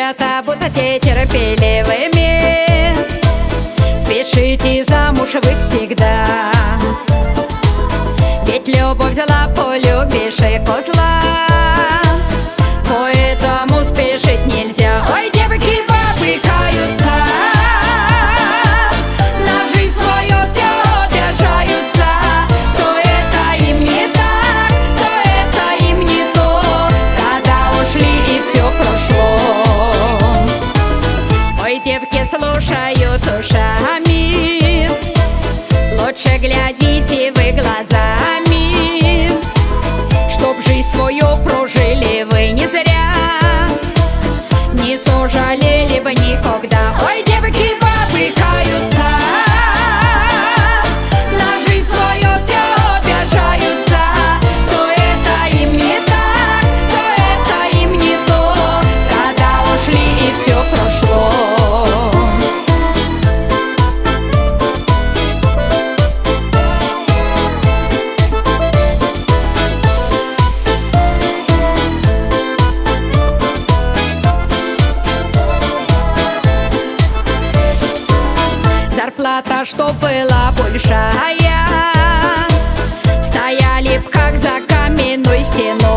Девчата, будьте терпеливыми, спешите замуж вы всегда. Ведь любовь взяла, полюбишь и козла, поэтому спешить нельзя. Ой, девки, бабы каются, на жизнь свою все обижаются. То это им не так, то это им не то, года ушли и все прошло. Ой, девки слушают ушами, лучше глядите вы глазами, чтоб жизнь свою прожили вы не зря, не сожалели бы никогда. Ой, девки, бабы каются, на жизнь свою все обижаются. То это им не так, то это им не то, года ушли и все прошло. Зарплата, что была большая, стояли б как за каменной стеной.